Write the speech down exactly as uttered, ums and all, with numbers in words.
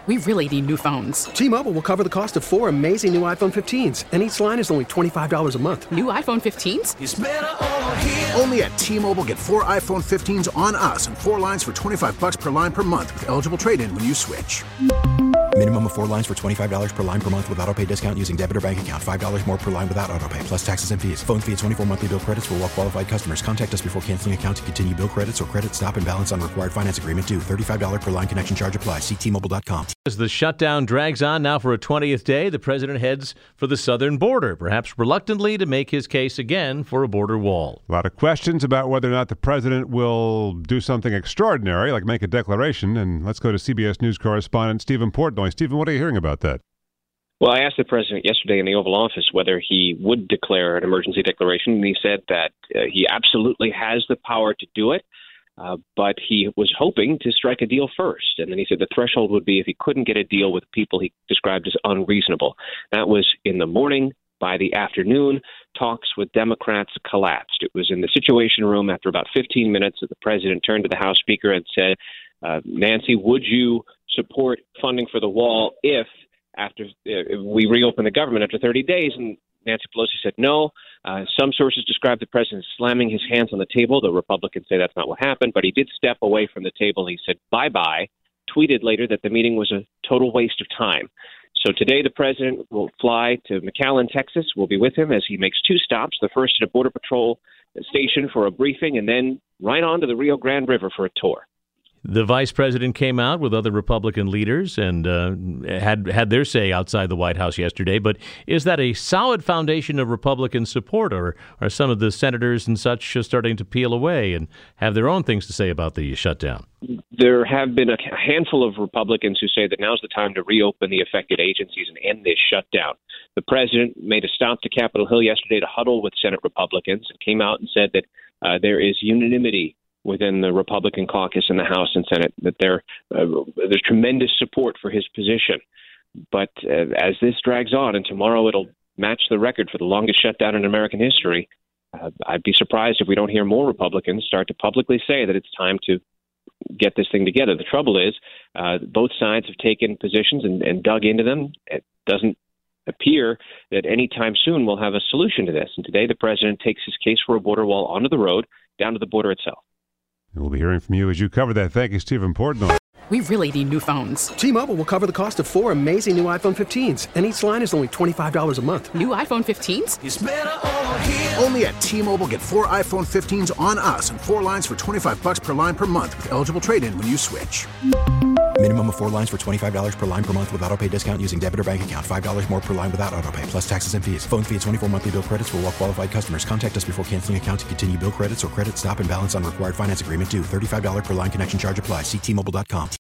We really need new phones. T-Mobile will cover the cost of four amazing new iPhone fifteens, and each line is only twenty-five dollars a month. New iPhone fifteens? It's better over here. Only at T-Mobile, get four iPhone fifteens on us and four lines for twenty-five dollars per line per month with eligible trade-in when you switch. Minimum of four lines for twenty-five dollars per line per month with autopay discount using debit or bank account. five dollars more per line without autopay, plus taxes and fees. Phone fee at twenty-four monthly bill credits for well-qualified customers. Contact us before canceling account to continue bill credits or credit stop and balance on required finance agreement due. thirty-five dollars per line connection charge applies. See T Mobile dot com. As the shutdown drags on now for a twentieth day, the president heads for the southern border, perhaps reluctantly to make his case again for a border wall. A lot of questions about whether or not the president will do something extraordinary, like make a declaration. And let's go to C B S News correspondent Stephen Portnoy. Stephen, what are you hearing about that? Well, I asked the president yesterday in the Oval Office whether he would declare an emergency declaration, and he said that uh, he absolutely has the power to do it, uh, but he was hoping to strike a deal first. And then he said the threshold would be if he couldn't get a deal with people he described as unreasonable. That was in the morning. By the afternoon, talks with Democrats collapsed. It was in the Situation Room after about fifteen minutes that the president turned to the House Speaker and said, uh, Nancy, would you support funding for the wall if after uh, we reopen the government after thirty days? And Nancy Pelosi said no. Uh, some sources describe the president slamming his hands on the table. The Republicans say that's not what happened, but he did step away from the table. He said bye-bye, tweeted later that the meeting was a total waste of time. So today the president will fly to McAllen, Texas. We'll be with him as he makes two stops, the first at a Border Patrol station for a briefing and then right on to the Rio Grande River for a tour. The vice president came out with other Republican leaders and uh, had had their say outside the White House yesterday. But is that a solid foundation of Republican support, or are some of the senators and such just starting to peel away and have their own things to say about the shutdown? There have been a handful of Republicans who say that now's the time to reopen the affected agencies and end this shutdown. The president made a stop to Capitol Hill yesterday to huddle with Senate Republicans and came out and said that uh, there is unanimity within the Republican caucus in the House and Senate, that there uh, there's tremendous support for his position. But uh, as this drags on, and tomorrow it'll match the record for the longest shutdown in American history, uh, I'd be surprised if we don't hear more Republicans start to publicly say that it's time to get this thing together. The trouble is uh, both sides have taken positions and, and dug into them. It doesn't appear that anytime soon we'll have a solution to this. And today the president takes his case for a border wall onto the road, down to the border itself. We'll be hearing from you as you cover that. Thank you, Stephen Portnoy. We really need new phones. T-Mobile will cover the cost of four amazing new iPhone fifteens, and each line is only twenty-five dollars a month. New iPhone fifteens? It's better over here. Only at T-Mobile, get four iPhone fifteens on us and four lines for twenty-five dollars per line per month with eligible trade-in when you switch. Minimum of four lines for twenty-five dollars per line per month with autopay discount using debit or bank account. five dollars more per line without autopay, plus taxes and fees. Phone fee at twenty-four monthly bill credits for well-qualified customers. Contact us before canceling account to continue bill credits or credit stop and balance on required finance agreement due. thirty-five dollars per line connection charge applies. See T Mobile dot com.